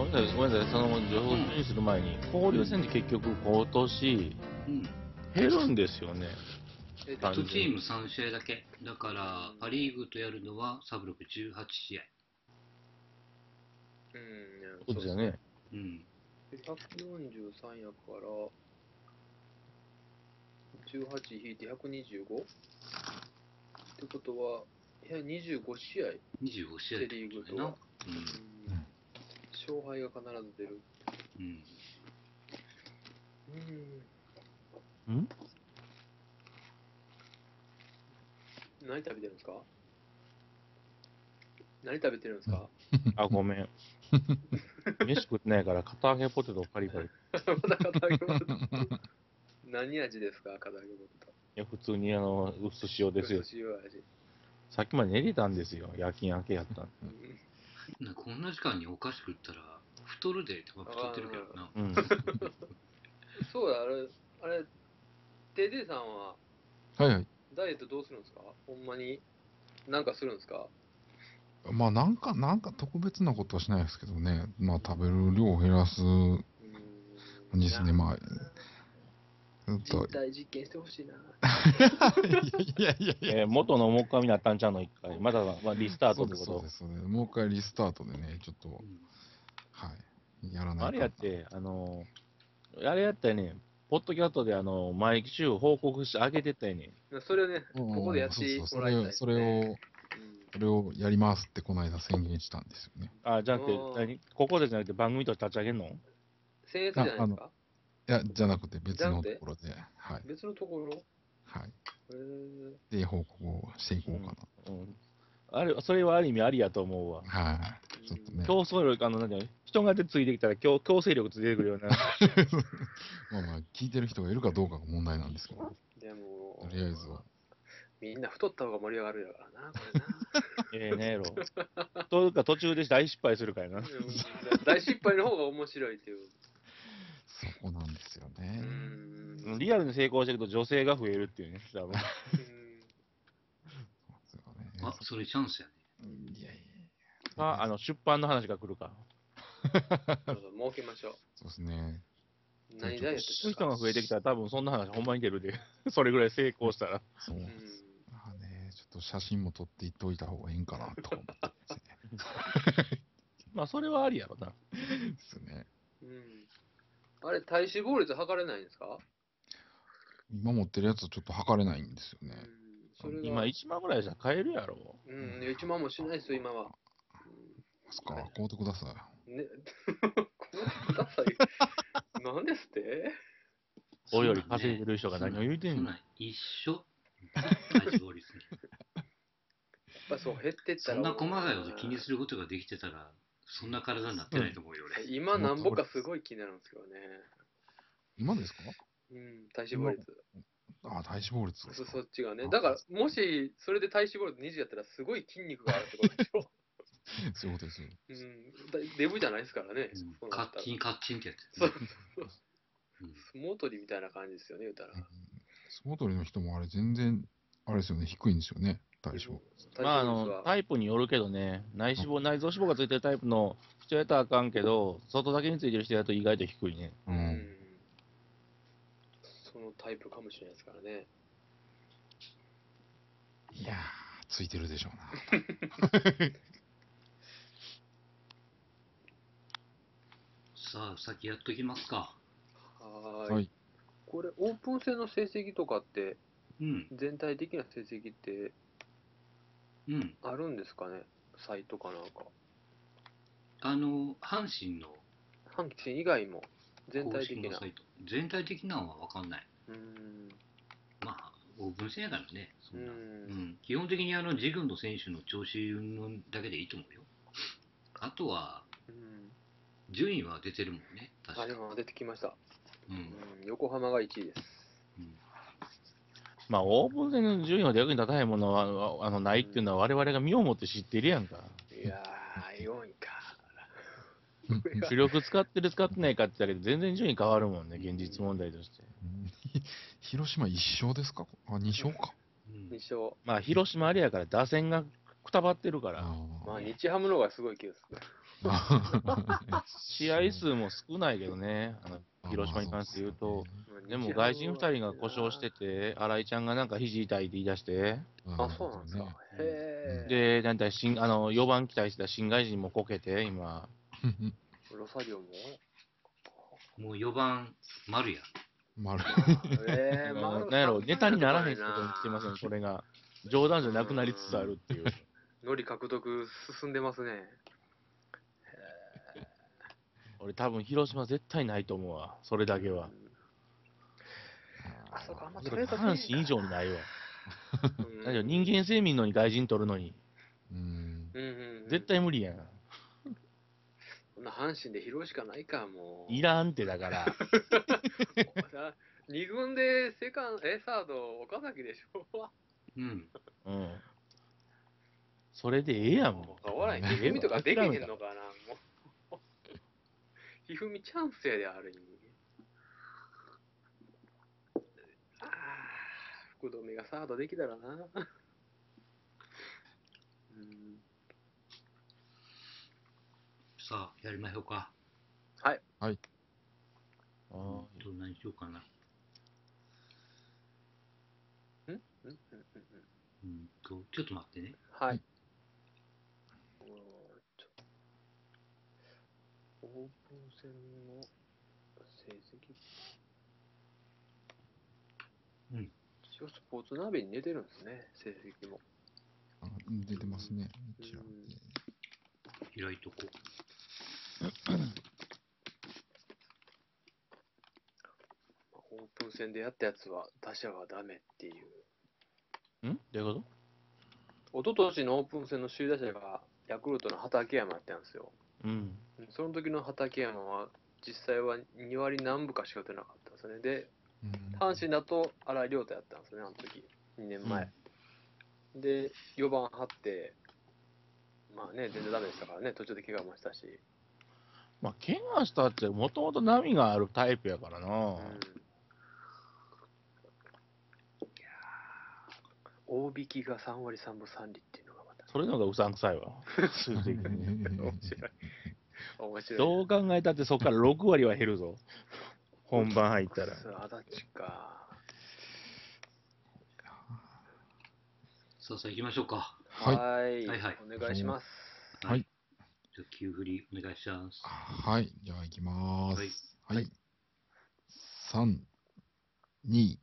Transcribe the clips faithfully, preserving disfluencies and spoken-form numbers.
んなごめんなさい、その情報にする前に、交流戦って結局今年、 うん。 減るんですよね。 えっと、 いちチームさん試合だけ。だから、パ・リーグとやるのはサブロクじゅうはち試合。 うん、 そうですよね。 うん。 ひゃくよんじゅうさんやから、じゅうはち引いてひゃくにじゅうご？ってことは、いやにじゅうご試合、 にじゅうご試合セ・ってリーグことだな。 とは。うん勝敗が必ず出る。 うん。 うん。 ん何食べてるんですか？何食べてるんですか？ あ、ごめん。飯食ってないから、片揚げポテトパリパリ。いまだ片揚げポテト。何味ですか、片揚げポテト。 や、普通にあの、薄塩ですよ。 薄塩味。 さっきまで寝てたんですよ。夜勤明けやったんで。 うんなこんな時間にお菓子食ったら、太るでって太ってるけどな。 うん。 そうだ、あれ、あれ、デデさんははいはい。 ダイエットどうするんですか？ほんまになんかするんですか？ まあなんか、なんか特別なことはしないですけどね。まあ食べる量を減らすうーん。 ですね。まあ、ずっと人。体実験してほしいな。 いやいやいや。 えー元の面影になったんちゃうの、一回。まだ、まあ、リスタートってことそうですそうで。す。そうですもう一回リスタートでね、ちょっと、 うんはい、やらないあかんな。 れやって、あのーあれやったよね。ポッドキャストで、あのー毎週報告してあげてたよね。 それをね、 うんここでやっそうそう、 てそれを、 もらいたいですそれを、 ね。 それをやりますってこの間宣言したんですよね。 あ、じゃなくて、 あー何ここでじゃなくて番組として立ち上げんの？ 僭越じゃないあ、あの、 ですか？ いや、じゃなくて別じゃなくてのところで、はい、 別のところ。 はい。 へーで、報告をしていこうかな。 うん。あれ、それはある意味ありやと思うわ。 はい。ちょっとね。 競争力、あの、なんていうの人がついてきたら強強制力ついてくるような。 まあまあ、聞いてる人がいるかどうかが問題なんですけど、 でも、 とりあえずは。 みんな太った方が盛り上がるやからな、これな。 ええねやろ。というか途中で大失敗するからな。 うん大失敗の方が面白いっていう。 そこなんですようね。 ん。 リアルに成功していくと女性が増えるっていうね、多分。 うんそうですよね。 あ、それチャンスやね。 いやいか、あの、出版の話が来るか。 そうそう儲けましょそうですね。 う。何ダイエットしそういうたか。 人が増えてきたら多分そんな話ほんまに出るで。それぐらい成功したら。 そううなんです。 ん。 まあね、ちょっと写真も撮っていっといた方がいいんかなとか思ってますね。 まあ、それはありやろな。 ですね。 うん。あれ、体脂肪率測れないんですか？ 今持ってるやつはちょっと測れないんですよね。 うん。それ今が、 いちまんぐらいじゃ買えるやろ。 うん、いちまんもしないですよ、今は。 ますか、買うてくださうん、ね、こうください。何ですっておより稼いでる人が何を言うてんのそんなん一緒。体脂肪率に。 やっぱそう、減ってったら。 そんな細かいこと気にすることができてたら、そんな体になってないと思うよ、俺。 今なんぼかすごい気になるんですけどね。 い。今ですか？ うん、体脂肪率。 あ、体脂肪率ですそか。 そっちがね。 あだから、もし、それで体脂肪率にじゅうやったら、すごい筋肉があるってことでしょ。 そういうことですよ。 うん、だデブじゃないですからね。 うんそうなったらカッチンカッチンってやつ。 そううん相撲取りみたいな感じですよね、言うたら。 相撲取りの人もあれ全然、あれですよね、低いんですよね、体脂肪。 体まあ、あの、 脂肪率は。 タイプによるけどね、内脂肪、内臓脂肪がついてるタイプの人やったらあかんけど、外だけについてる人やと意外と低いね。 う。 うんん。そのタイプかもしれないですからね。 いやー、ついてるでしょうな。 さあ、先やっときますか。 はーい。 はい。 これ、オープン戦の成績とかって、 うん、 全体的な成績ってうん。 あるんですかね、サイトかなんか。 あの、阪神の阪神以外も、全公体的な。 式のサイト。全体的なのは分かんない。 うーん。 まあ、オープン戦やからね、そんな。 ううんん。基本的にあの、自軍の選手の調子云々だけでいいと思うよ。あとは、 うん。 順位は出てるもんね、確あ、でか。 も出てきました。 う。 うんん。横浜がいちいです。 うんまあ、オープン戦の順位の役に立たへんものは、あの、ないっていうのは我々が身をもって知ってるやんか。 いやー、よんいか。 主力使ってる使ってないかって言ったけど、全然順位変わるもんね、現実問題として。 うん広島いっ勝ですか？あ、に勝か。 うんに勝。 まあ、広島あれやから、打線がくたばってるから。 あまあ、 ー日ハムの方がすごい気がする。 試合数も少ないけどね、あの広島に関して言うと、でも外人ふたりが故障してて、新井ちゃんがなんか肘痛いって言い出して、 あ、そうなんですか。へで、 え。 なんだ新あのよばん期待してた新外人もこけて、今、 ロサリオももうよばん、丸や。 丸。 ええ、 あの丸なんやろ、ネタにならへんさんことに来てますね、これが。 が。冗談じゃなくなりつつあるっていう。 ノリ獲得進んでますね。 俺多分広島絶対ないと思うわ、それだけは。 あそこあんまそれトレード阪神以上にないわ。 うんだけど人間性見んのに外人取るのに、 うん。 うんうんうん、 絶対無理やん。 こんな阪神で拾うしかないか、もう。 いらんってだから。 に軍でセカンド、え、サード、岡崎でしょ。 うん。 うん。それでええやん、もう。 おらん、ひふみとかできへんのかな、もう。ひふみチャンスやで、ある意味。ああ、福留がサードできたらな。うんさあ、やりましょうか。 はい。 はい。 あーどんなにしようかな。 んんんんんうんと、ちょっと待ってね。 はい。うーんとオープン戦の成績。 うん。 一応スポーツナビに出てるんですね、成績も。 あ出てますね。一応。 うん開いとこオープン戦でやったやつは打者はダメっていう。 んどういうこ一昨年のオープン戦の首位打者がヤクルトの畠山やったんですよ。 とうん。 その時の畠山は実際はに割何分かしか打てなかったんですよね。で、 うん阪神だと荒井亮太やったんですよね、あの時。にねんまえ。で、よばん張って、まあね、全然ダメでしたからね、途中で怪我もしたし。 まあ、怪我したって、もともと波があるタイプやからな。 うん。大引きがさん割さんぶさん厘っていうのがまた。 それの方がうさんくさいわ。数字的に。 面白い。面白い。 どう考えたってそこからろく割は減るぞ。本番入ったら。 足立か。 さあさあ行きましょうか。 はいはいはいはいお願いします。 はい。 じゃあ、急振りお願いします。 はい。じゃあ、行きまーはいす。はい。さん、に、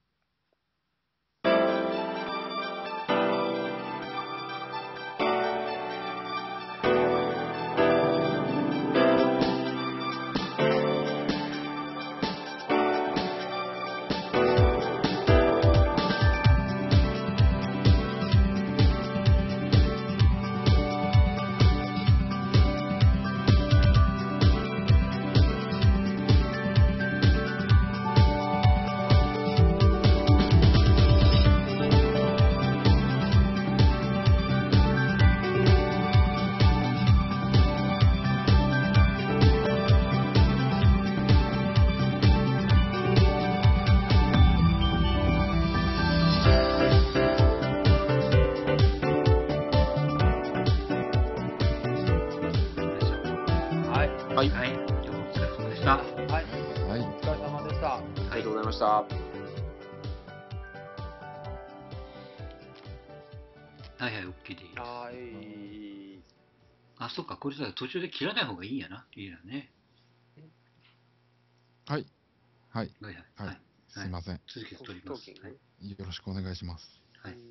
はい。 はい。 はい。今日もお疲れ様でした。 はい。 はい。 お疲れ様でした。あはいりがとうございました。 はいはい、OK です。 はい。 あ、そっか、これさ、途中で切らない方がいいんやな。いいやね。 はい。はい。 はいはい。 はいはい。 すいません。 続けて取りますトーキン。グはい。 よろしくお願いします。 はいうん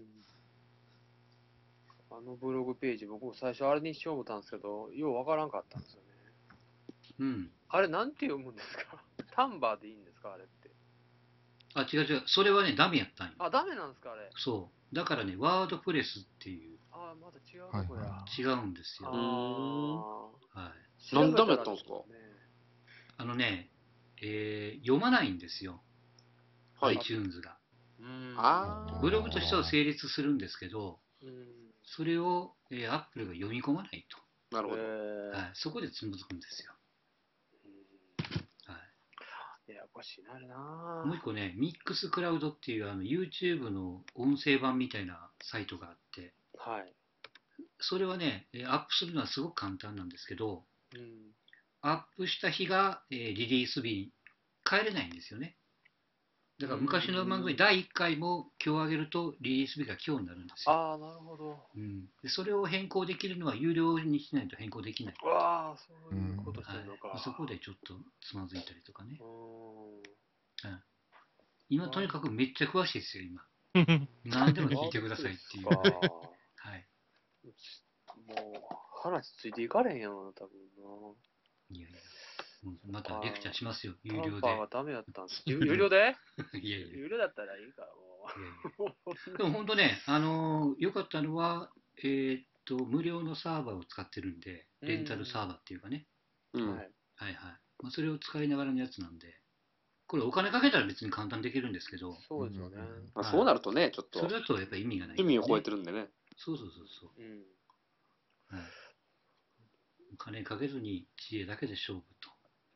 あのブログページ、僕も最初あれにしよう思ったんですけど、ようわからんかったんですよね。 うん。 あれ、なんて読むんですかタンバーでいいんですかあれって。 あ、違う違う。それはね、ダメやったんよ。 あ、ダメなんですかあれ。 そう。だからね、ワードプレスっていう、 あ、まだ違うとこや。 はいは違うんですよ。 あーはい。 なんでダメやったんですか調べたらねあのね、えー読まないんですよ。 はい。 iTunes が。 うん。 あーブログとしては成立するんですけど、 うん。 それを、えー、Apple が読み込まないなるほど。 えと。はい。そこでつまずくんですよ。 ーはい。 ややこしいな、あれなもう一個ね、ミックスクラウドっていうあの YouTube の音声版みたいなサイトがあって、 はい。 それはね、えーアップするのはすごく簡単なんですけど、 うん。 アップした日が、えーリリース日、変えれないんですよね。だから昔の番組だいいっかいも今日上げるとリリース日が今日になるんですよ。 ああ、なるほど。 うん、でそれを変更できるのは有料にしないと変更できない。 うわあ、そういうことしてはいんのか。 そこでちょっとつまずいたりとかね。 うーん。 はい今とにかくめっちゃ詳しいですよ、今。何でも聞いてくださいっていう。 ワードプレスかはい。 もう、話ついていかれへんやろな、多分いやいや。もうまたレクチャーしますよ、有な。タ料で。 ンパーがダメだったんです。有有料でいやいや。い有料だったらいいから、もやいやでも本当ね、あのー良かったのは、えーっと、無料のサーバーを使ってるんで、レンタルサーバーっていうかね。 う。 うん。 はい。 はいはい。まあ、それを使いながらのやつなんで、これお金かけたら別に簡単にできるんですけど、 そうですよね。 まあ、そうなるとね、ちょっとそれだとやっぱり意味がない、 趣味を超えてる。 るんでね。 そうそうそうそう。 うん。 はい、お金かけずに知恵だけで勝負と。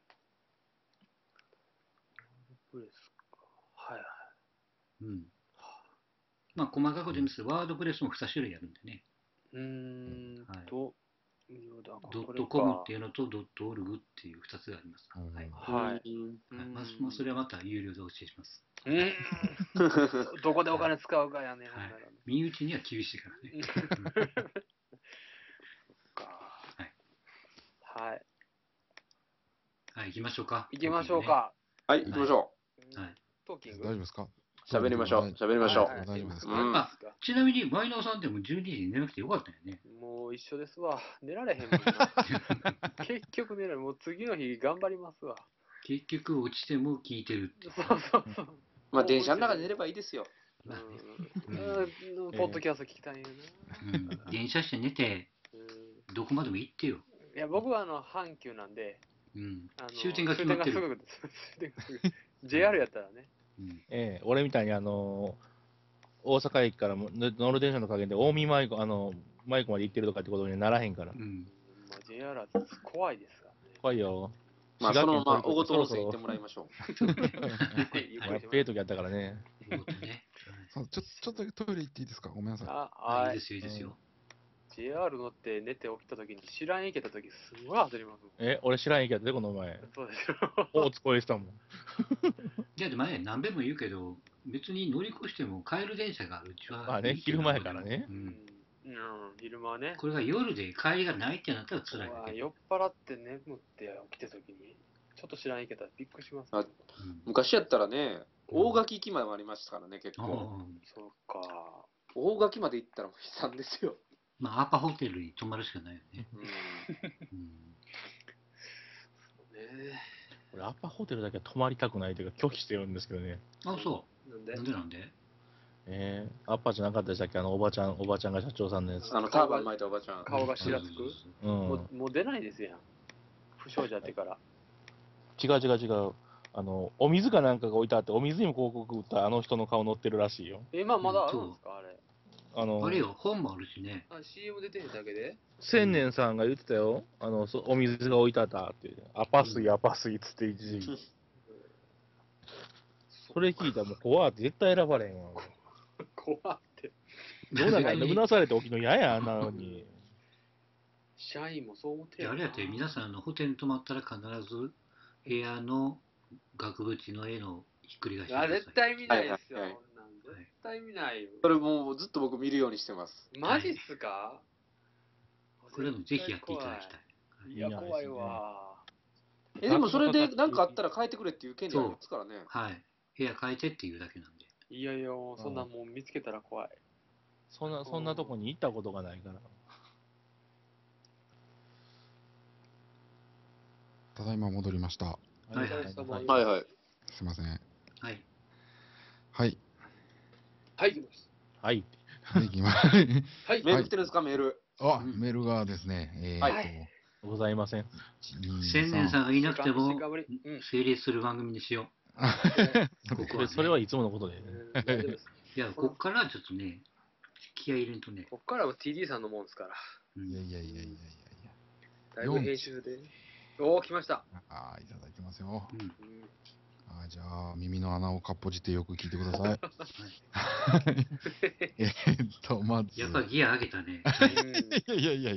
プレスか。はいはい。 うん。まあ細かく言いますと、ワードプレスもに種類あるんでね。 うーんはいと、無料だドッこれかトコムっていうのとドットオルグっていうふたつがあります。 うんはい。 はい。 うんはいまあまあ、それはまた有料でお教えします。 うーん。どこでお金使うかやね、ほんはいならね。 身内には厳しいからね。 かはい。 はい。 はい、行きましょうか。 行きましょうか。 はい、行きましょはい。 トーキング大丈夫ですか？ う。喋りましょう。喋りましょう。 はいはい大丈夫ですか？ うんあちなみに、ワイナーさんでもじゅうにじに寝なくてよかったよね。 もう一緒ですわ。寝られへんもんな。結局寝られん。もう次の日頑張りますわ。 結局落ちても聞いてるっていう。 そうそうそう。 まあ、電車の中で寝ればいいですよ。 うんまあねうんうんポッドキャスト聞きたいんやうん、電車して寝て、 な。うんどこまでも行ってよ。 いや、僕はあの、阪急なんで、 うんあの、 終点が決まってる。 終点がすぐです。終点がすぐ ジェイアール やったらね。 うんええ、俺みたいにあの大阪駅からも乗乗る電車の加減で近江舞子、あの、舞子まで行ってるとかってことにならへんからう。んまあ、ジェイアール は怖いですからね。 怖いよ。 まあ、そのまま、 滋賀県大ごと温泉行そろそろってもらいましょはいまあペー時やったからね。 そういうことね。 そうちょちょっとだけトイレ行っていいですか？ごめんなさい。 あ、 はい、 はいい。 いですよ、いいですよ。 ジェイアール 乗って寝て起きたときに知らん駅行ったときすごい焦りますもん。 え、俺知らん駅やったで、この前。 そうでしょ。 大津越えしたもん。 いや、でもね、何べんも言うけど、別に乗り越しても帰る電車があるうちは。 まあねいいけど昼間やからねううんん。うん、昼間はね。 これが夜で帰りがないってなったら辛いだけ。 うわ酔っ払って眠って起きたときに、ちょっと知らん駅やったらびっくりします、 あね。 うんう。昔やったらね、大垣行きまでもありましたからね、結あ構。 あそうか。 大垣まで行ったらもう悲惨ですよ。 まあ、アパホテルに泊まるしかないよね。 うん。 うんね俺、アパホテルだけは泊まりたくないというか、拒否してるんですけどね。 あ、そなんう。 でなんでなんでえー、アッパじゃなかったでしたっけあの、おばちゃん、おばちゃんが社長さんのやつ。 あの、ターバン巻いたおばちゃん。 顔がしらつく、 うん。 もうもう出ないですやん。不祥事やってから。 違う違う違う。あの、お水かなんかが置いてあって、お水にも広告打ったあの人の顔載ってるらしいよ。 え、今まだあるんですか、あれ。 あの、 あれよ、本もあるしね。 あ、シーエム 出てへんだけで千年さんが言ってたよ。あの、そお水が置いてあったって。アパ水、アパ水っつって一時期。それ聞いたらもう怖って絶対選ばれへんわ。 怖って。 どうなんかうなされて起きるの嫌やん、あんなのに。 社員もそう思ってるあれやって、皆さんあのホテルに泊まったら必ず部屋の額縁の絵のひっくり返してくだあ、 さい。 絶対見ないですよ。 はいはいはいこんなん絶対見ないよ。 それもうずっと僕見るようにしてます。 マジっすか、 これもぜひやっていただきたい。 い。いや、怖いわ。 え、でもそれで何かあったら変えてくれっていう権利ありますからね。 はい。部屋変えてっていうだけなんで。 いやいや、もうそんなもん見つけたら怖い。 そんな、そんなとこに行ったことがないから。 ただいま戻りました。 はいはいはいはいはい。 すいません。 はい。 はい。 はい、行きます。 はい。 はい、行きます。 はい。 メール来てるんですか、メール。 あ、メールがですね、えーと、 はいございません。 千年さんがいなくてもしかぶりうん成立する番組にしよう。ここは、ね。 それはいつものことで。 うん大丈夫です。 いや、こっからちょっとね、気合い入れんとね。 こっからは ティーディー さんのもんですから。 うんいやいやいやいやいやいや。 だいぶ編集で。おお、来ました。 あーいただいてますよ。 うんうんあーじゃあ、耳の穴をかっぽじってよく聞いてください。えーっと、まず。 やっぱギア上げたね。 うんいやいやいやいや。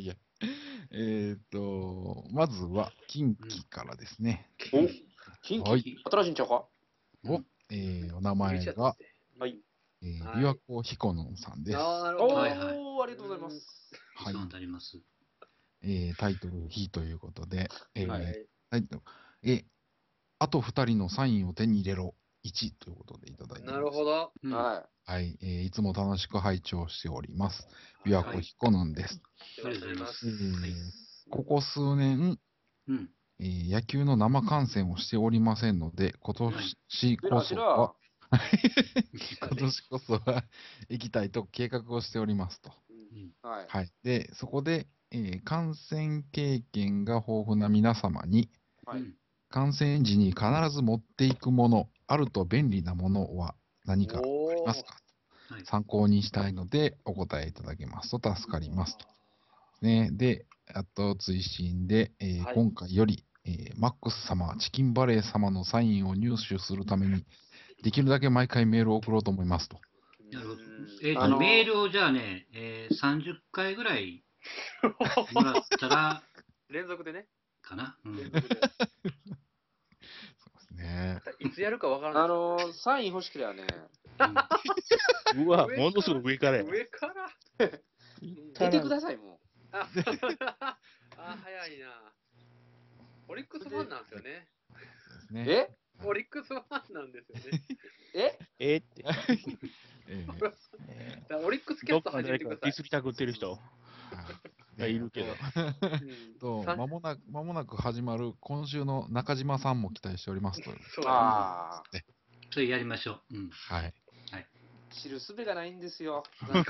えっと、まずは、近畿からですね。 お近はい畿新しいんちゃうか？ お、えーお名前が、 はい。 えー、 はい琵琶湖彦野さんです。 ああ、なるおほど。 はいはいー、ありがとうございます。 はいお世話になります。 えータイトル、火ということで、えーはい。 タイトルえ、あとふたりのサインを手に入れろ、いちということでいただいてます。 なるほど。 うんははい、えーいつも楽しく拝聴しております。琵琶湖彦野です。 よろしくお願いします。 えーはいここ数年、 うん。 えー野球の生観戦をしておりませんので、今年い。 こそは、今ね年こそは行きたいと計画をしておりますと。 うんはい。 はい。で、そこで、えー観戦経験が豊富な皆様に、 はい。 うん観戦時に必ず持っていくもの、あると便利なものは何かありますか？ はい。 参考にしたいのでお答えいただけますと助かりますと。ね、で、あと追伸で、えーはい今回より、えーマックス様、チキンバレー様のサインを入手するために、できるだけ毎回メールを送ろうと思いますと。 なるほどうん。 えっと、 あのーメールをじゃあね、えー、さんじゅっかいぐらいもらったら、 連続でね。 かな。うん連続で。 そうですね。 いつやるかわからないあのー、サイン欲しければね、 うんうわ、 上ものすごい上からや。 上から出てください、もあ、あ早いな。オリックスファンなんですよね。 そうですう。 ね。 えオリックスファンなんですよね。 ええーって。 えーだからオリックスキャストどっかの始めてください誰かディス。りたくってる人はいがいるけど。 うんと、 さまもなく、まもなく始まる今週の中島さんも期待しておりますと。 そうああ、 それやりましょう。うん。 はい。 知るすべがないんですよ。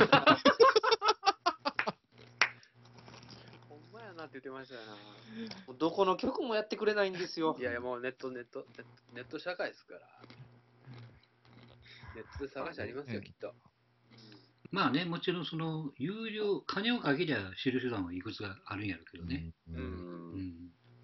ほんまやなって言ってましたよな。 もうどこの局もやってくれないんですよい。やいや、もうネット、ネット、ネットネット社会ですから。ネットで探しありますよ、 うんきっと。 まあね、もちろんその、有料、金をかけりゃ知る手段はいくつかあるんやろうけどね。 うんう。 うんん。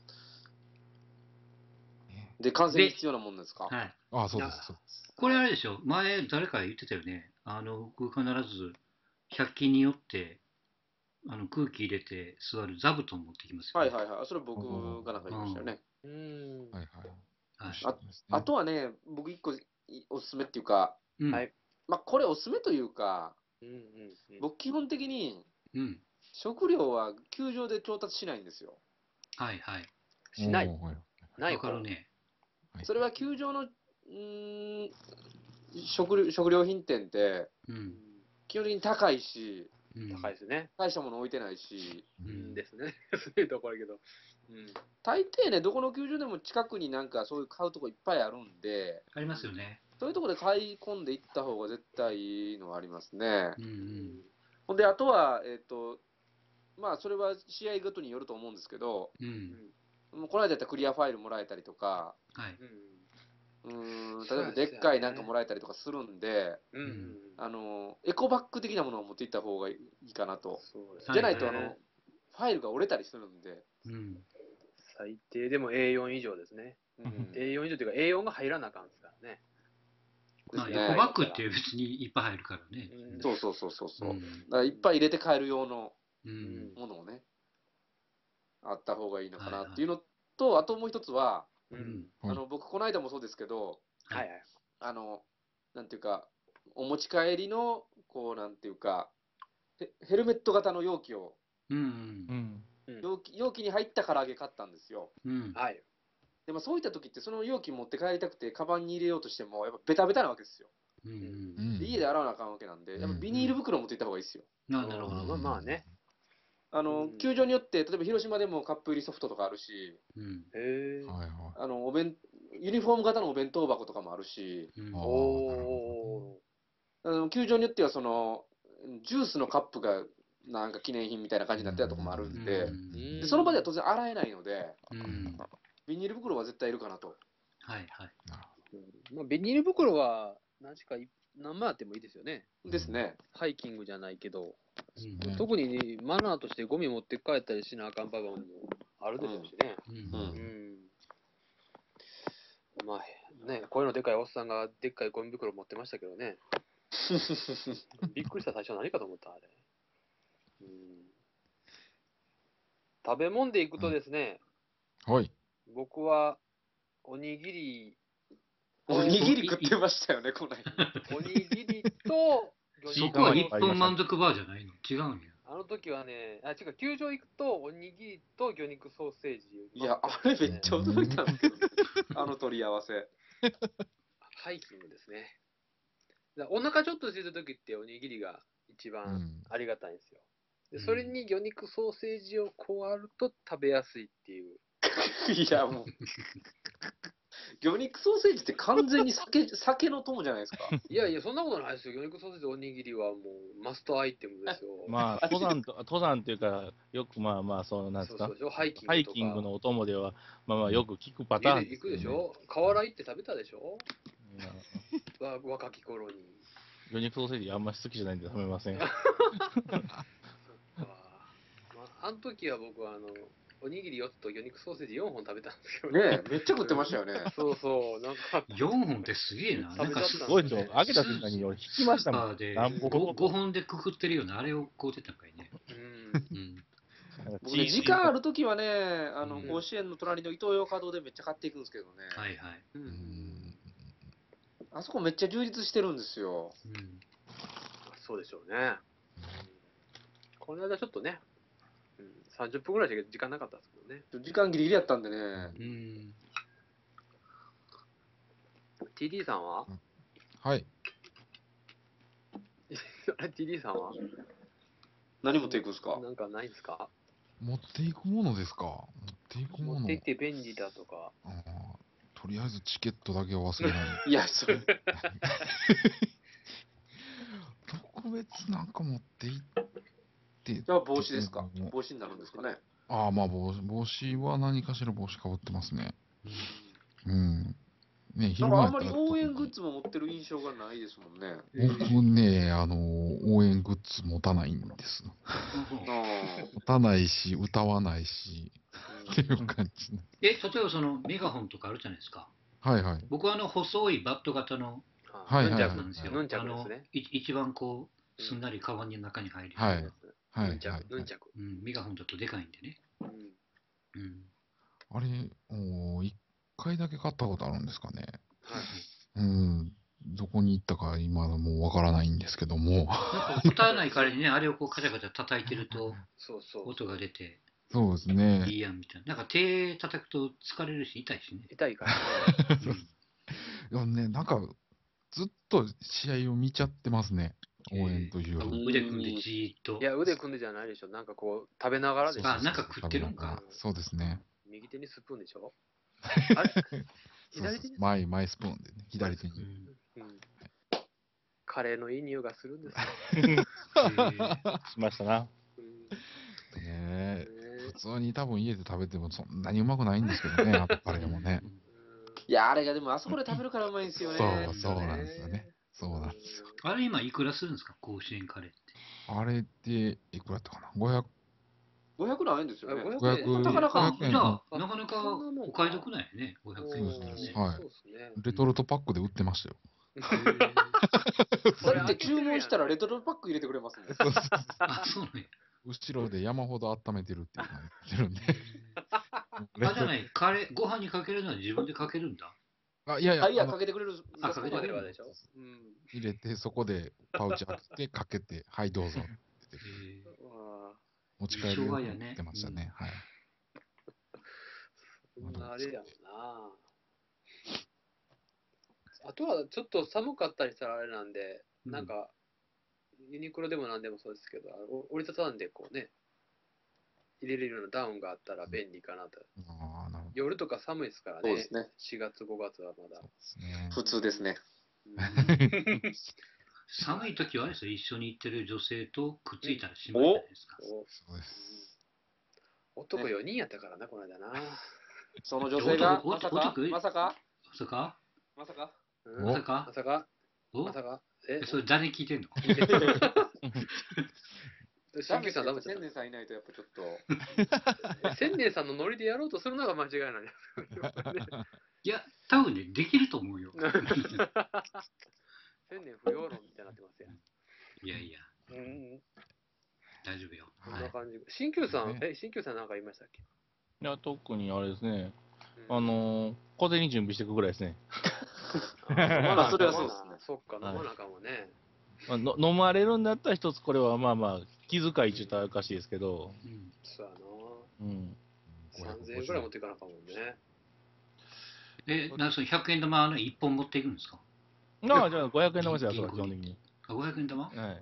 で、完成に必要なもんですか？ はい。 ああ、そうです。そうですこれあれでしょ、前誰か言ってたよね。あの、僕必ずひゃく均によってあの空気入れて座る座布団持ってきますよ、ね。 はいはいはい。それ僕がなんか言いましたよね。 うーん。 はいはい。 はいああとはね、僕一個いおすすめっていうか、 うん。 はいまあこれおすすめというか、 うんうんうん。 僕基本的にうん。 食料は球場で調達しないんですよ。 はいはい。 しない。 おーはいないわかるね。 はいそれは球場のうーん食料食料品店ってうん。 基本的に高いし、 うん、 高いですね。 大したもの置いてないし、 ううんんですね。そういうところやけど。うん。 大抵ね、どこの球場でも近くになんかそういう買うとこいっぱいあるんで、 ありますよね。 そういうところで買い込んでいった方が絶対いいのはありますねう。んうん。 ほんで、あとは、えっ、と、まあ、それは試合ごとによると思うんですけど、 うん。 もうこの間やったらクリアファイルもらえたりとか、 はい。 うーん、例えばでっかいなんかもらえたりとかするんで、 うん。うん。 あの、エコバッグ的なものを持っていった方がいいかなと。 そうですね。 じゃないと、あの、ファイルが折れたりするんで、 うん。 最低でも エーよん 以上ですね。 うんエーよん 以上というか エーよん が入らなあかんですからね。 まあ、エですねコバッグって別にいっぱい入るからね。 うんそうそうそうそうそう。だんからいっぱい入れて帰る用のううんん。 ものをね、あった方がいいのかなはいはいっていうのと、あともう一つは、 ううんん。 はいあの僕、この間もそうですけど、 はいはい。 あの、なんていうか、お持ち帰りの、こう、なんていうか、ヘヘルメット型の容器を、 うん。 うん。 容器容器に入った唐揚げ買ったんですよ。 うん。 はい。 でもそういった時って、その容器持って帰りたくて、カバンに入れようとしても、やっぱベタベタなわけですよ。 うん。 うんで家で洗わなあかんわけなんで、やっぱビニール袋持っていった方がいいですよ。 あ、なるほまあど。 まあね。 あの、 うん球場によって、例えば広島でもカップ入りソフトとかあるし、 うん。 へえ。 はいはい。 あのお弁ユニフォーム型のお弁当箱とかもあるし、 うんあーおあの球場によってはそのジュースのカップがなんか記念品みたいな感じになってたとこもあるんで、 うんでその場では当然洗えないので、 うん。 ビニール袋は絶対いるかなと。 はいはい。 なるーまあ、ビニール袋は何しかい何枚あってもいいですよね。 ですね。 ハイキングじゃないけど、 うんね特にマナーとしてゴミ持って帰ったりしなあかん場面もあるでしょうしね。 う。 うんうんん。まあね、こういうのでかいおっさんがでっかいゴミ袋持ってましたけどね。びっくりした最初何かと思った、あれ。うん。 食べ物でいくとですね、 はい。 僕は、おにぎり、 おにぎり食ってましたよね、こない。 おにぎりと、魚そ肉こは一分満足バーじゃないの？違うんや。 あの時はね、あ、違う、球場行くと、おにぎりと魚肉ソーセージ。 いや、あれめっちゃ驚いたんですけど、あの取り合わせ。 ハイキングですね。だからお腹ちょっと空いた時っておにぎりが一う番ん。 ありがたいんですよ。でうんそれに魚肉ソーセージをこうあると食べやすいっていう。 いや、もう。魚肉ソーセージって完全に酒酒の友じゃないですか。 いやいや、そんなことないですよ。魚肉ソーセージおにぎりはもうマストアイテムですよ。 まあ、登山と、登山っていうか、よくまあまあ、その、なんですかそうそうそうハイキングとかハイキングのお供では、まあまあ、よく聞くパターン家でですよね。 行くでしょ河原行って食べたでしょいやわ若き頃に。 魚肉ソーセージあんまり好きじゃないんで食べません。 あーまあ、あの時は僕はあの、おにぎりよっつと魚肉ソーセージよんほん食べたんですけどねえ、めっちゃ食ってましたよね。 そうそう、なんか、 よんほんってすげえな。なんかス食べちゃったすごいですよ。開けた瞬間に俺引きましたもん。 スーパーでなんぼごほんでくくってるようなあれを買うてたんかいね。 うん。 うん。 なんか僕ね、 チーズ時間あるときはね、あの、 うん甲子園の隣のイトーヨーカドーでめっちゃ買っていくんですけどね。 はいはい。 う。 うんん。 あそこめっちゃ充実してるんですよ。 うん。 そうでしょうね。うんこの間ちょっとね、うん、さんじゅっぷんぐらいしか時間なかったですけどね。 時間ギリギリやったんでね。 うん。 ティーディー さんははい。 あれ ティーディー さんは何持っていくんですか？ なんかないんですか持っていくものですか？持っていくもの。 持って行って便利だとか。 あーとりあえずチケットだけは忘れない。 いや、それ、 特別なんか持って行って。 じゃあ帽子ですか？ うん帽子になるんですかね。 ああ、まあ帽子、帽子は何かしら帽子かぶってますね。 うんうん。ね、 な昼んかあんまり間やったら応援グッズも持ってる印象がないですもんね。 僕ね、あの、応援グッズ持たないんです。 あ持たないし、歌わないし、っていう感じ。 え、例えばそのメガホンとかあるじゃないですか。 はいはい。 僕はあの細いバット型のはいはいはいなんですよ。 ヌンチャあのクですね。 い一番こうすんなりカバンの中に入る。 はいはいヌンチャク、 はいヌンチャク。 うん、メガホンだとでかいんでね。 うんうん。 あれ、お一回だけ買ったことあるんですかね。 はい。 うん。どこに行ったか今もうわからないんですけども。 なんか歌わない代わりにね、あれをこうカチャカチャ叩いてるとそうそう。 音が出てそうですいね。 いやんみたいな。なんか手叩くと疲れるし痛いしね。 痛いからね。 うんいやね、なんか、ずっと試合を見ちゃってますね。応援というよあり。 腕組んでじーっとい。や、腕組んでじゃないでしょ。なんかこう、食べながらでしょ。 あなんか食ってるんかそうですね。 右手にスプーンでしょ。あれそうそう左手にマイ、マイスプーンでね、左手に。 うんうん。カレーのいい匂いがするんですよ。 しましたな。 うんねえね普通に多分家で食べてもそんなにうまくないんですけどね、あのカレーもね。 いや、あれがでもあそこで食べるからうまいんですよね。 そうそうなんですよね。そうなんですよ。 あれ今いくらするんですか甲子園カレーって。 あれって、いくらだったかな ?ごひゃく、 ごひゃくないんですよね。 ごひゃくごひゃく、 なかなかあごひゃくえんじゃああなかなかそんなもんかお買い得なんやね。ごひゃくえんうんだったらね。 はいそうですね。 レトルトパックで売ってましたよ。 それだって注文したらレトルトパック入れてくれますもん。 そうそうあ、そうなんや。 後ろで山ほど温めてるっていうのが言ってるんで。 あ、じゃない、カレー、ご飯にかけるのは自分でかけるんだ。 あ、いやいや、 あ、いや、 あのかけてくれる。 あかけてくれるでしょ。うん。 入れて、そこでパウチ開けて、かけて、はい、どうぞって言ってへあ持ち帰るよって昭和やね言ってましたね。はい。 ーそんなあれやろな。あとはちょっと寒かったりしたらあれなんで、 うんなんか、ユニクロでもなんでもそうですけど、あのお折りたたんでこうね、入れれるようなダウンがあったら便利かなと。 ああ、なるほど。 夜とか寒いですからね。 そうですね。 しがつ、ごがつはまだ。 そうですね。 普通ですね。 うん寒い時はあれですよ、一緒に行ってる女性とくっついたらしまいじゃないですか。 おそうです。 男よにんやったからな、この間な。 その女性が、 おまさか男まさかまさかまさかうんまさかまさかおまさかええ、それ誰に聞いてんの新旧さんダメじゃん。 千年さんいないとやっぱちょっと。 千年さんのノリでやろうとするのが間違いない。 いや、多分ね、できると思うよ。 千年不要論みたいになってますやん。 いやいや、 うん。 大丈夫よ。 こんな感じ。新旧さん、 ねえ、新旧さんなんか言いましたっけ？ いや、特にあれですね、 うんあのー、小銭準備していくぐらいですね。 あーまあそれはそうですね飲まなそっか、飲まなあかんもね。 まあ、の飲まれるんだったら一つこれはまあまあ、気遣いって言ったらおかしいですけど、 うん。 そうやうん。 な。さんぜんえんぐらい持っていかなあかんもんね。 え、なんかそのひゃくえん玉のいっぽん持っていくんですか？ ああ、じゃあごひゃくえん玉ですよ、それは基銀行に本的に。 あ、ごひゃくえん玉？ はい。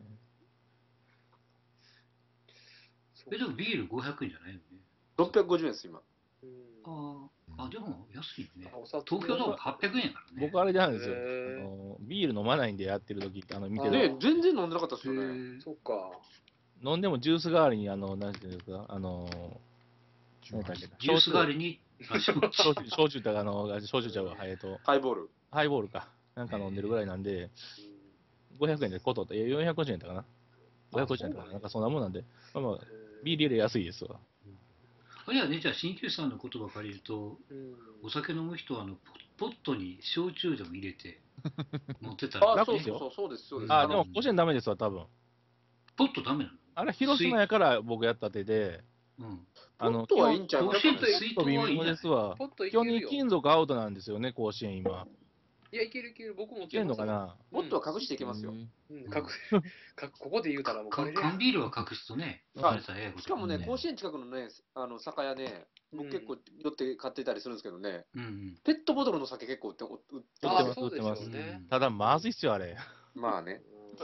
そうえ、でもビールごひゃくえんじゃないよね。 ろっぴゃくごじゅうえんです、今。 うんああ、あ、でも安いねあ。お札東京ドームはっぴゃくえんやからね。 僕あれなんですよ、 へーあのビール飲まないんでやってる時あの見てあーるね全然飲んでなかったですへよね。 ーそっか。 飲んでもジュース代わりに、あの、なんていうんですか、あの、何だっけなジュース代わりに、あ焼酎焼酎、焼酎ってあの、焼酎ちゃうわ、えっと、 ハイボール。 ハイボールか。なんか飲んでるぐらいなんで、 うんごひゃくえんでことって、いやよんひゃくごじゅうえんだったかな。ごひゃくごじゅうえんだったかな。なんかそんなもんなんで、まあまあ、ビールより安いですわ。 あれはね、じゃあ、鍼灸師さんの言葉借りると、 うんお酒飲む人はあのポポットに焼酎でも入れて持ってたら、 あ、 楽ですよそうそうそう、そうです、そうです。 あ、 うんでも、甲子園ダメですわ、多分。 ポットダメなの？ あれ、広島やから僕やった手で、 うん。 あの、 ポットはいいんちゃいます甲子園ポット水筒ちょっと微妙はいいんじゃない？ ですわ。 ポットい基本にけるよ。 金属アウトなんですよね、甲子園今。 いや、いけるいける。僕もいけんのかなポットは隠していけますよ。 うん、隠かここで言うたらもうバ缶レるやん。 缶ビールは隠すとね、 ああれさええことしかもね、 うん甲子園近くのね、あの酒屋ね、僕結構寄って買ってたりするんですけどね、 うんうん。 ペットボトルの酒結構売って売って売ってあますあ、そうでしょ売ってますうね。 ただ、まずいっすよ、あれ。 まあね。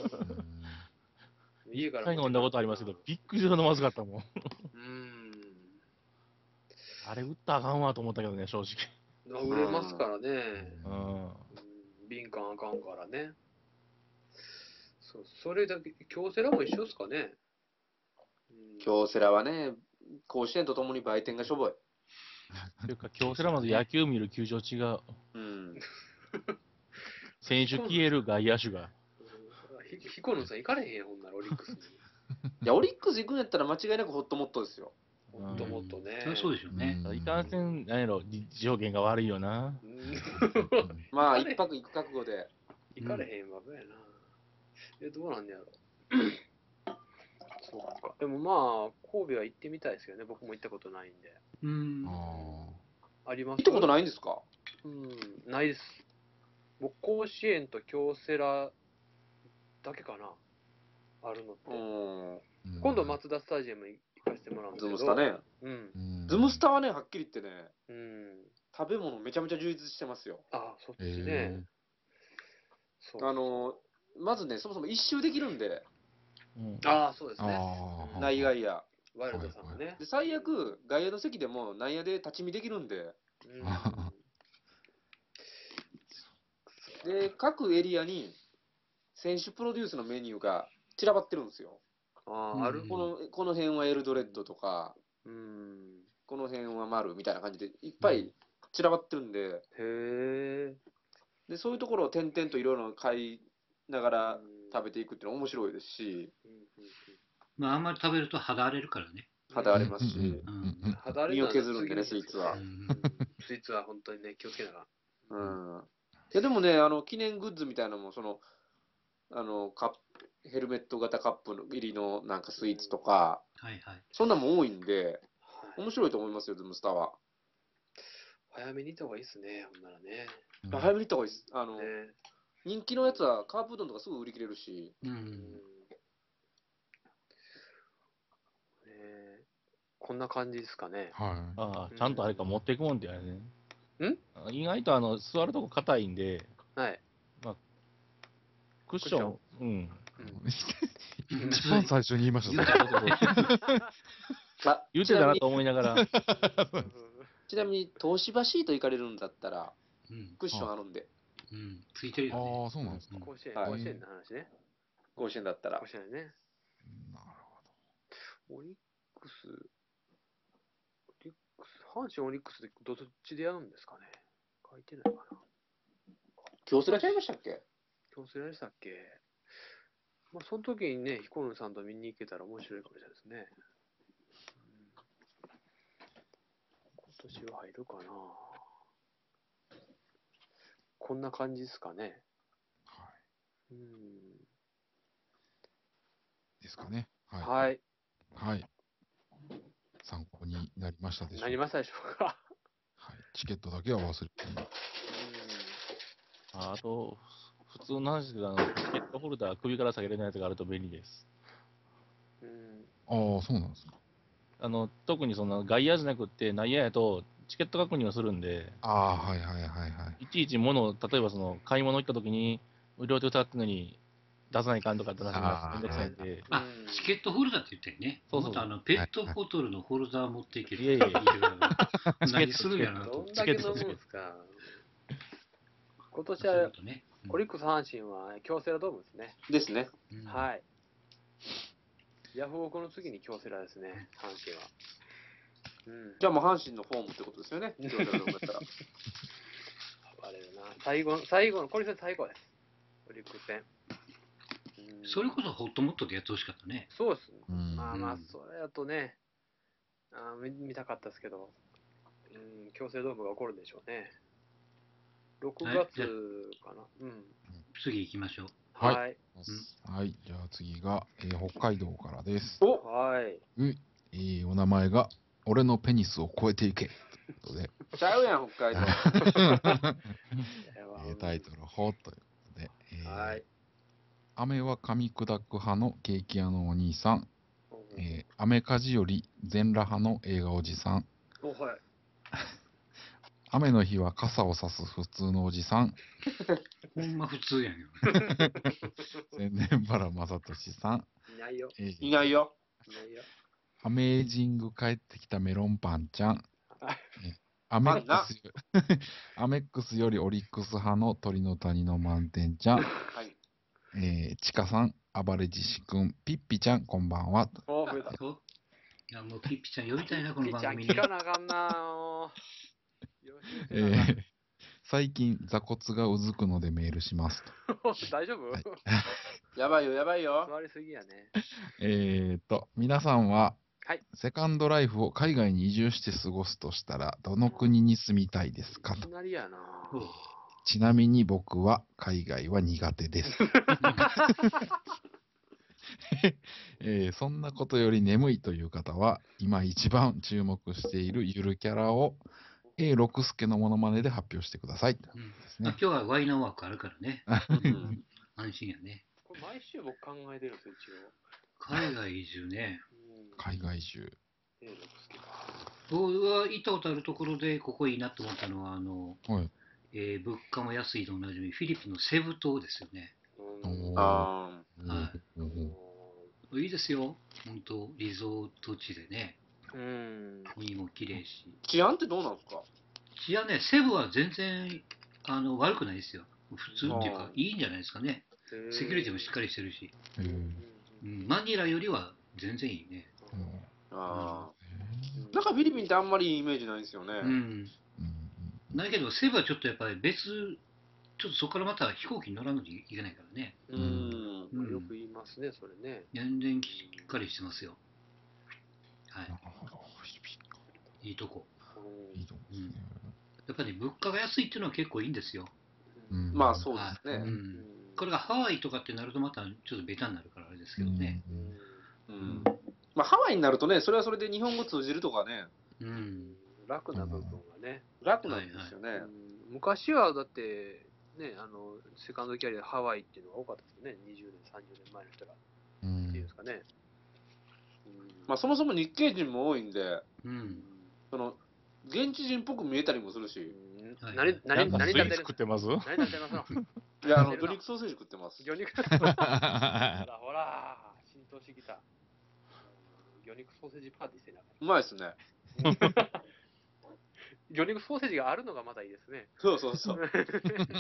うん家から一回飲んだことありますけど、びっくりするほどまずかったもん。 うん。 あれ、打ったらあかんわと思ったけどね、正直。 売れますからね。 うん。 うん敏感あかんからね。そう、それだけ、京セラも一緒ですかね。うん京セラはね、甲子園とともに売店がしょぼい。 というか、京セラまず野球見る球場違う。 うん。 選手消える外野手が。 ひ彦野さん行かれへんやん、ほんならオリックスに。 いや、オリックス行くんやったら間違いなくホットモットですよ。 もっともっとね。 そりゃそうでしょうね。 いかんせん、なんやろ、立地条件が悪いよな。 うんまあ、 行かれ一泊行く覚悟で。 行かれへんわ、ぶやな。え、どうなんねやろ。そうか。でもまあ、神戸は行ってみたいですよね。僕も行ったことないんで。 うん。 ああります行ったことないんですか？ うん、ないです。僕、甲子園と京セラだけかな。あるのって。 うん。 ー今度、マツダスタジアム行かせてもらうんですズけど。 ムスタね。 うん。 うんズムスタはね、はっきり言ってね、 うん。 食べ物めちゃめちゃ充実してますよ。 あ、そっちへねー。 そう。 あの、まずね、そもそも一周できるんで、 うん。 ああ、そうですね。 ああ。 内外野。 ワイルドさんがね。 で、最悪、外野の席でも内野で立ち見できるんで、 うん。 で、各エリアに選手プロデュースのメニューが散らばってるんですよ。 ああ、あるうんこのこの辺はエルドレッドとか、 うん。 この辺はマルみたいな感じでいっぱい散らばってるんで、 へえ。 でそういうところを点々といろいろ買いながら食べていくっていうのは面白いですし、 うんうんまあ、あんまり食べると肌荒れるからね。 肌荒れますし、 うんうん肌荒れ身をなら削るんでね、ス次の日イーツはう。んうんスイーツは本当にね、気をつけながら。 うん。いやでもね、あの記念グッズみたいなのも、その、あのカップヘルメット型カップ入りのなんかスイーツとか、 はいはい。 そんなもん多いんで、 はい面白いと思いますよ、ズムスターは。 早めに行った方がいいですね、ほんならね。 早めに行った方がいいです。あの、 ね人気のやつはカープうどんとかすぐ売り切れるし、 う。 うんんねこんな感じですかね。 はああ、ちゃんとあれか、持っていくもんってやね。 んあ意外とあの、座るとこ硬いんで、 はい。 クッション、うん。 い。 うん一番最初に言いました、 そうそうそうあ言ってたなと思いながら、 ちなみに、東芝シート行かれるんだったら、 うん。 クッションあるんで、 うん。ついてるよね。 ああ、そうなんですか。 甲子園、 はい甲子園の話ね。 甲子園だったら甲。子園ね。 なるほオリックス、オリックス、阪神オリックスでどっちでやるんですかね。書いてないかな。 京セラちゃいましたっけ？ 強制でしたっけ。まあ、その時にね、彦野さんと見に行けたら面白いかもしれないですね。うん今年は入るかな。こんな感じですかね。 ど。はい。 うん。 ですかね。はい。 はい。 はい。参考になりましたでしょうか。 なりましたでしょうか。 はい。チケットだけは忘れずに。 ああと、普通の話ですけど、あのチケットホルダー首から下げれないやつがあると便利です。 うん。うんああ、そうなんですか。 あの特にそんな外野じゃなくって内野やとチケット確認をするんで、 ああ、はいはいはいはい。 いちいち物を、例えばその買い物行った時に無料で歌ってのに出さないかんとかって話がめんどくさいんで、 あ、チケットホルダーって言ったよね。 そうそうもっとあのペットボトルのホルダー持っていける。 いえいえ言ってからチケット何するんやろなと思って。 どんだけ飲むんすか。今年そういうはことね。うんオリックス阪神は京セラドームですね。 ですね。 うんはい。ヤフオクの次に京セラですね、阪神は。うん。 じゃあもう阪神のホームってことですよね。京セラドームやったら。 あれだな。最後の、最後の、これ戦最後です。オリックス戦。うんそれこそホットモットでやってほしかったね。 そうです。 うん。 まあまあうん、 それだとね、あー見見たかったですけど、うん、京成ドームが起こるんでしょうね。ろくがつかな。うん。 次行きましょう。 はいはい。 はい。じゃあ次が、えー北海道からです。 おはい。 うえーお名前が、俺のペニスを超えていけ。ということで、 ちゃうやん、北海道。 えータイトル、ほということで、えーはい。 雨は噛み砕く派のケーキ屋のお兄さん、 うんえー、雨風より全裸派の映画おじさん、 おはい。 雨の日は傘を差す普通のおじさん、 ほんま普通やんよ。 千年原正俊さん、 いないよ。 えーいないよ。 いないよ。 アメージング帰ってきたメロンパンちゃん、 はいえアメッパンなクスよアメックスよりオリックス派の鳥の谷の満点ちゃん、 はい。 えー、ちかさん、暴れじしくん、ピッピちゃん、こんばんは。 お増えた。 おいや、もうピッピちゃん呼びたいな、このピッちゃん番組に。 聞かなあかんなもう。よしえー最近、座骨がうずくのでメールしますと。 大丈夫、 はいやばいよ、やばいよ。 座りすぎやね。 えーっと、皆さんは、 はい。 セカンドライフを海外に移住して過ごすとしたら、どの国に住みたいですかいきと。 なりやなおうちなみに僕は海外は苦手です。えーそんなことより眠いという方は、今一番注目しているゆるキャラを A 六輔のモノマネで発表してください。 うんですね。 まあ今日はワイナーワークあるからね。 うん安心やね。 これ毎週僕考えてるんですよ、一応。 海外移住ね。 うん。 海外中。 ええ六輔か。 僕は行ったことあるところで、ここいいなと思ったのは、あの、 はい。 えー物価も安いでおなじみ、フィリピンのセブ島ですよね。 うんおーあはいおーおーいいですよ。本当リゾート地でね。 うん。 海も綺麗し。 ー治安ってどうなんですか？ いやね、セブは全然あの悪くないですよ。普通っていうかあ、ーいいんじゃないですかね。セキュリティもしっかりしてるし。 えーうん、マニラよりは全然いいね。 うんあえーなんかフィリピンってあんまりいいイメージないんですよね。 うん。 ーうんだけど、セブはちょっとやっぱり別、ちょっとそこからまた飛行機に乗らないといけないからね。 ううんん。 うんよく言いますね、それね。 全然しっかりしてますよ。はなるほど。フィリピンかい。いいとこ。 うんいいとこですね。 やっぱり、ね、物価が安いっていうのは結構いいんですよ。 うんまあそうですね。 はいうんこれがハワイとかってなるとまたちょっとベタになるからあれですけどね。 うんうんうんまあハワイになるとね、それはそれで日本語通じるとかね、 う。 うんん楽な部分がね。 楽なんですよね。 うん昔はだって、ね、あの、セカンドキャリアハワイっていうのが多かったですよね。にじゅうねん、さんじゅうねんまえの人が。 うっていうんでんすかね。うんまあそもそも日系人も多いんで、 う。 うんんその現地人っぽく見えたりもするし、 うんはい何、何、 なんかスイーツ何食べる食ってます何食べてますのいや、あの、 食べてるな魚肉ソーセージ食ってます。 魚肉。ほらほら、浸透してきた。魚肉ソーセージパーティーしてなかっうまいですね。 た。魚肉ソーセージがあるのがまだいいですね。 そうそうそう。 よしよしよ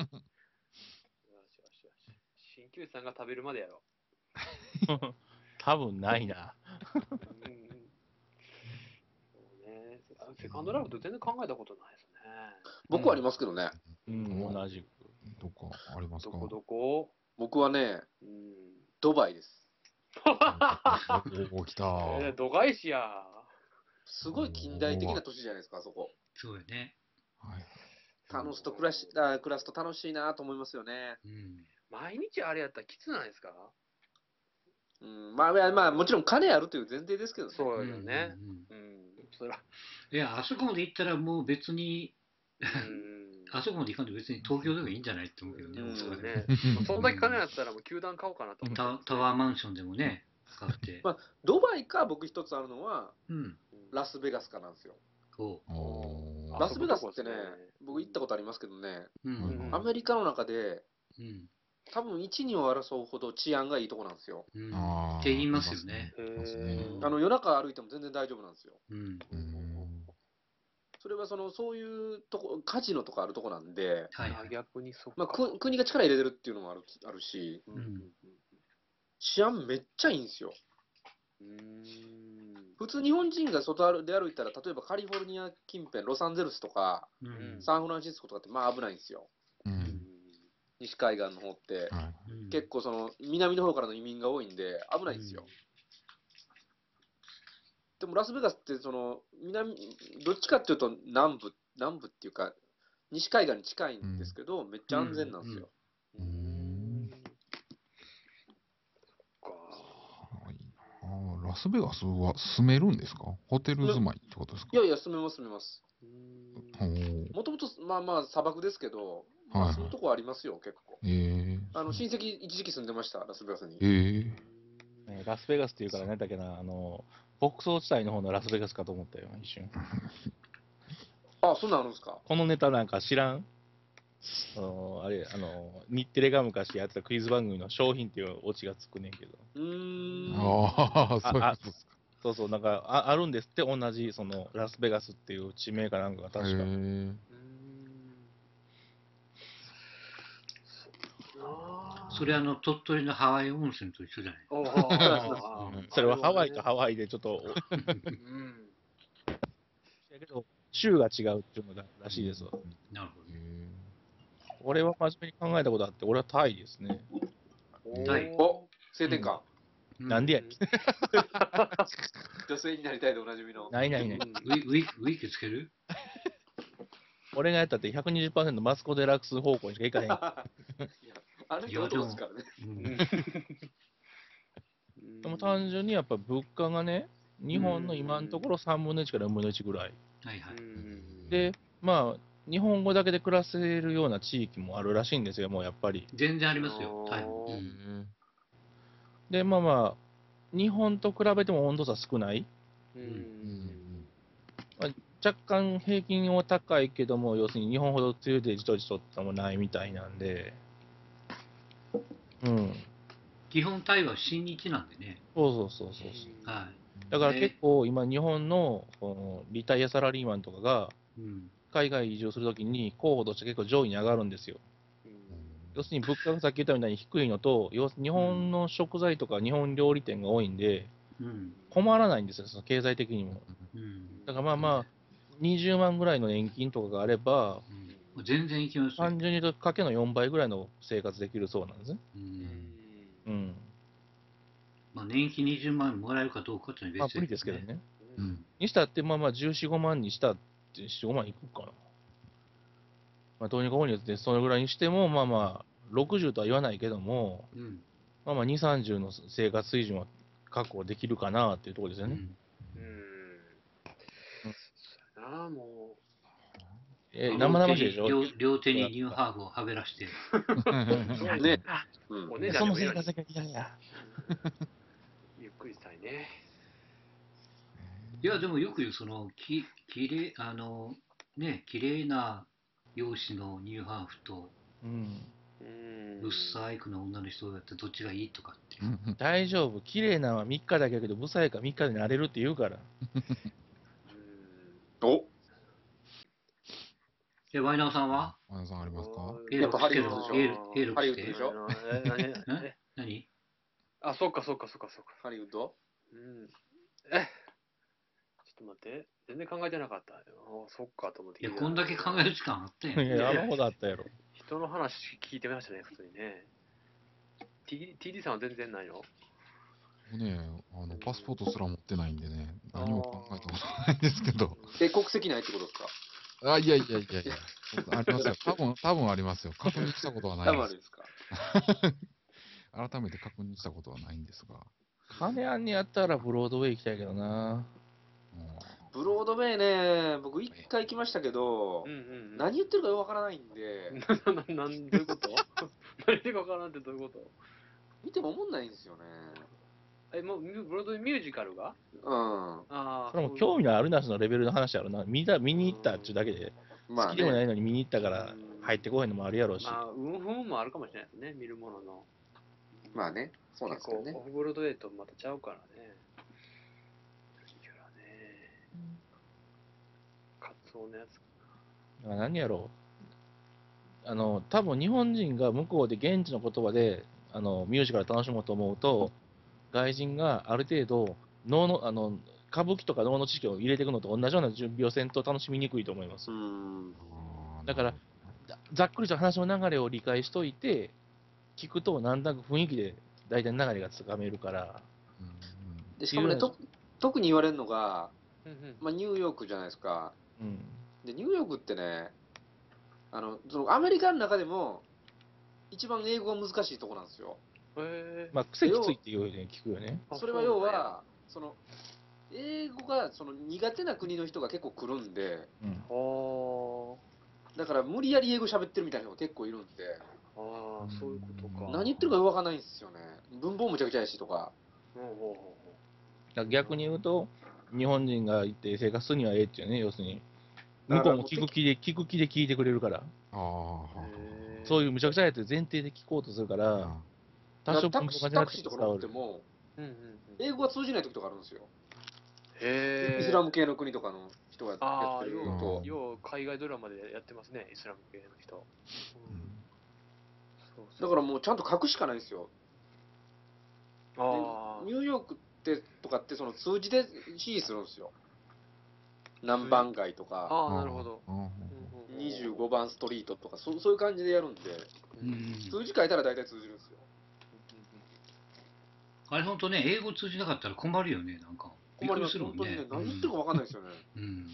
し。鍼灸師さんが食べるまでやろ多分ないな。 う。うんそうね。セカンドライフって全然考えたことないですね。 僕はありますけどね。 うん、同じく。 どっかありますかどこどこ僕はね、 うん。 ドバイです。 おお、来た。 えー、度外視や。 すごい近代的な都市じゃないですか、あそこ。 そうよね。 はい。 楽しと暮らし、あ暮らすと楽しいなと思いますよね。 うん。 毎日あれやったらきつないですか？ うん、まあ、いやまあ、もちろん金あるという前提ですけどね。 そうよね。 うんうんうん。そら。 いや、あそこまで行ったらもう別に、 うん。 あそこまで行かんと別に東京でもいいんじゃないって思うけどね、 うん大阪でも。 ね。そんだけ金あったらもう球団買おうかなと思ってタタワーマンションでもね、買って。 まあ、ドバイか僕一つあるのは、 うん。 ラスベガスかなんですよ。 こおーラスベガスってねあそこですね、 僕行ったことありますけどね、 う。うん。 はいはいアメリカの中で、 うん。 多分いち、にを争うほど治安がいいとこなんですよ。 うん。 あーって言いますよね。 へいますねーあの夜中歩いても全然大丈夫なんですよ。 うん。 うんそれはそのそういうとこ、カジノとかあるとこなんで、 あはいはい。 逆にそっか。 まあ、く国が力入れてるっていうのもあるあるし、 うんうん治安めっちゃいいんですよ。 うん。うーん。 普通日本人が外で歩いたら、例えばカリフォルニア近辺、ロサンゼルスとか、 うん。 サンフランシスコとかってまあ危ないんですよ。 ううんん。 西海岸の方って。 はいうん結構その南の方からの移民が多いんで危ないんですよ。でもラスベガスってその南どっちかっていうと南部南部っていうか西海岸に近いんですけど、めっちゃ安全なんですよ。 うーん。そっか。 はいあーラスベガスは住めるんですか？ホテル住まいってことですか？ いやいや住めます住めます。 うほーんうもともとまあまあ砂漠ですけど、まはいはいあ住むとこありますよ結構。 えあの親戚一時期住んでましたラスベガスに。 ー、えねラスベガスっていうから何だっけな、あの、牧草地帯の方のラスベガスかと思ったよ、一瞬。 あ、そんなんあるんですか？ このネタなんか知らんあのあれ、あの、日テレが昔やってたクイズ番組の商品っていうオチがつくねんけど。 うーー、 ん。 ああ、そういうことですか。 そうそう、なんかああるんですって、同じ、その、ラスベガスっていう地名かなんかが確か。 へえうーん。そうだなそれあの、鳥取のハワイ温泉と一緒じゃない。 おうんーそれはハワイとワハワイでちょっと、 うん。 やけど、州が違うっていうのだらしいですわ。 なるほど。 へ俺は真面目に考えたことあって、俺はタイですね。 はいお晴天か。 うなんでや、 女性になりたいでおなじみの。 ないないない。 ウィウィウィッグつける俺がやったってひゃくにじゅっパーセントマスコ・デラックス方向にしか行かへん。 いやあの人男ですからね。 うんでも単純にやっぱ物価がね、日本の今のところさんぶんのいちからよんぶんのいちぐらい。 はいはい。 で、まあ、日本語だけで暮らせるような地域もあるらしいんですよ、もうやっぱり。 全然ありますよ、タイも。 ううんえで、まあまあ、日本と比べても温度差少ない。 うん若干平均は高いけども、要するに日本ほど梅雨でじとじとってもないみたいなんで、うん。 基本タイは親日なんでね。 そうそうそうそうそう。 はだから結構今日本のこのリタイアサラリーマンとかがい。うん。 海外移住するときに候補として結構上位に上がるんですよ。要するに物価がさっき言ったみたいに低いのと、要するに日本の食材とか日本料理店が多いんで、 うん。 困らないんですよ、その経済的にも。 うん。 だからまあまあ、にじゅうまんぐらいの年金とかがあれば、 うん、全然いきますよ。 単純に言うとかけのよんばいぐらいの生活できるそうなんですね。 うん。 うん。 まあ、年金にじゅうまんもらえるかどうかっていうのまあ無は別理ですけど。ね。 うん。 にしたって、まあまあじゅうよん、ごまんにしたってよん、ごまんいくかな。まあどうにかこうにかってそれぐらいにしても、まあまあ、ろくじゅうとは言わないけども、 うん。 まあまあに、さんじゅうの生活水準は確保できるかなっていうところですよね。 うん。 うん。そうやな、もえー、生々しいでしょ両手に両手にニューハーフをはべらして。 う。 ね。うんお姉ちゃそんでもいいのにの生活が嫌や。 ゆっくりしたいね。 いや、でもよく言う、その、き、きれい、あの、ね、綺麗な容姿のニューハーフと、 うん。 うん。 ブッサイクな女の人だってどっちがいいとかって。 大丈夫。綺麗なのはみっかだけだけど、ブサイクはみっかでなれるって言うから。 おえ、ワイナーさんはワイナさんありますか？ エやっぱハリウッドでしょ A 六ハリウしてッドでしょえ、何え何あ、そっかそっかそっかそっか。 ハリウッドうん。え、ちょっと待って。全然考えてなかった。あ、そっかと思っていや、 聞いてたこんだけ考える時間あったやん。 いや、あのほどあったやろ。 人の話聞いてましたね、普通にね。T- ティーディー さんは全然ないのもうね、あの、パスポートすら持ってないんでね、何も考えたことないんですけど。 え、国籍ないってことですか？ あ、いやいやいやいや、ありますよ。多分、多分ありますよ。確認したことはない多です。 分あるんですか？ 改めて確認したことはないんですが。 金あんにやったらブロードウェイ行きたいけどな。 ブロードウェイね、僕一回行きましたけど、 うんうんうん。 何言ってるかよくわからないんで、 な、な、なん、どういうこと何でかわからんってどういうこと見ても思んないんですよね。 え、もう、ミュブロードウェイミュージカルがうん。 ああ。 それも興味のあるなしのレベルの話やろな。見た見に行ったっちゅうだけで、 まあ好きでもないね。 のに見に行ったから入ってこへんのもあるやろうし。 まあ、うんふんもあるかもしれないですね、見るものの。 まあね。そうなんですけどね結構、オ。フブロードウェイとまたちゃうからね。いやね。カツオのやつかあ何やろう。あの、多分日本人が向こうで現地の言葉で、あの、ミュージカル楽しもうと思うと、外人がある程度、脳の、あの、歌舞伎とか脳の知識を入れていくのと同じような準備をせんと楽しみにくいと思いますう。ん。 だから、ざざっくりと話の流れを理解しといて、聞くとなんとなく雰囲気で大体流れがつかめるから、 でしかもね、と特に言われるのが、 な。うんうん。 まあ、ニューヨークじゃないですか。 うん。 で、ニューヨークってね、あの、そのアメリカの中でも、一番英語が難しいとこなんですよ。 へえ。 まあ、癖きついっていうように聞くよね。 あそれは要は、その、英語がその苦手な国の人が結構来るんで、 うん。 そうだから無理やり英語喋ってるみたいな人が結構いるんで、 なんや。ああ、そういうことか。 何言ってるかよくわかんないんですよね。文法もむちゃくちゃやしとか。 ほうほうほうほだから逆に言うと、日本人がいて生活するにはええっていうね、要するに。向こうも聞く気で、聞く気で聞いてくれるから、 ああ、 う。へえ。 そういうむちゃくちゃやって前提で聞こうとするから、多少タクシータクシーとか乗ってる。 も、 うんうんうん。 英語が通じない時とかあるんですよ。 へえ。 イスラム系の国とかの人がやああ、 ってるよとう、、よう海外ドラマでやってますね、イスラム系の人。うんそうそうだからもうちゃんと書くしかないんですよ。でああニューヨークってとかってその数字で指示するんですよ。何番街とか、 ああ、なるほど。 うんうんにじゅうごばんストリートとか、そそういう感じでやるんで、 うん数字書いたら大体通じるんですよ。 あれ本当ね、英語通じなかったら困るよね、なんか。 困ります。 びっくりするもんね。 本当にね、何言ってるか分かんないですよね。 うん。うん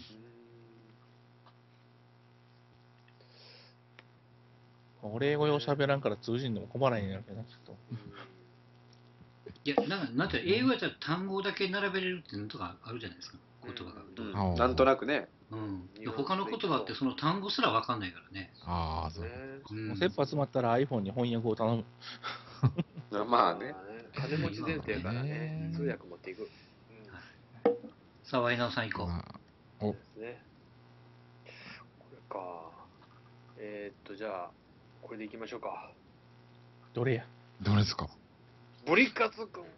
俺英語よ喋らんから通じんのも困らへんやろけどな、きっと。 いや、なんか、なんて英語やったら単語だけ並べれるっていうのとかあるじゃないですか、言葉が。 うんあーなんとなくね。 うん。で他の言葉ってその単語すらわかんないからね。 ああ、そう。 ねうんもう切羽詰まったら iPhone に翻訳を頼む。 まあね。 金持ち前提やからねう、ん通訳持っていく。うんさあ、ワイナーさん行こう。 まあおですね。これか。えー、っと、じゃあ、これでいきましょうか。 どれや。 どれですか？ ブリカツくん。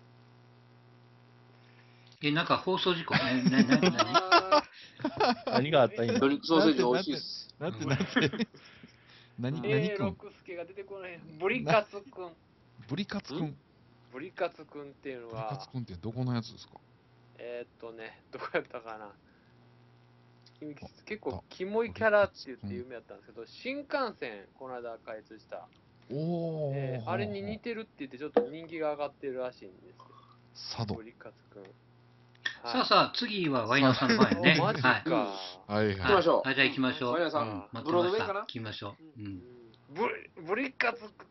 え、なんか放送事故ね、な、な、な、 あ何があったんや。 ドリンクソーセージ美味しいです。 なんてなんて。何、 ー何 A くん六助が出てこない。ブリカツくん。 ブリカツくん。 ブリカツくんっていうのブリカはツ、くんってどこのやつですか？ えー、っとね、どこやったかな。君結構キモいキャラって言って有名だったんですけど、新幹線、この間開通した。 おお、 えーあれに似てるって言ってちょっと人気が上がってるらしいんですよ。 佐渡ブ。リカツくん。 さあさあ、次はワイナーさんの番やね。 おマジはい。 か。 はいはい。 行きましょうはい、じゃあ行きましょう。 ワイナーさうんん、 待っブてました。 ロードウェイかな行きましょう。ううんん。ブリブリカツくん。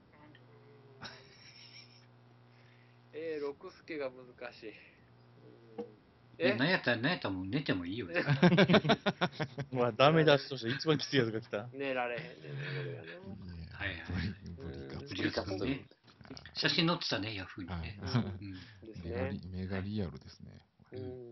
えー、六助が難しい。うんえ、 えなんやったら、なんやったらもう寝てもいいよ。 まあ、ダメ出しとして一番きついやつが来た。 寝られへんねんね、これがね。 はいはいブリブリカツブリカツくんね。写真載ってたね、ヤフーにね。 はいうんうんですメガリね。 メガリアルですね。 うん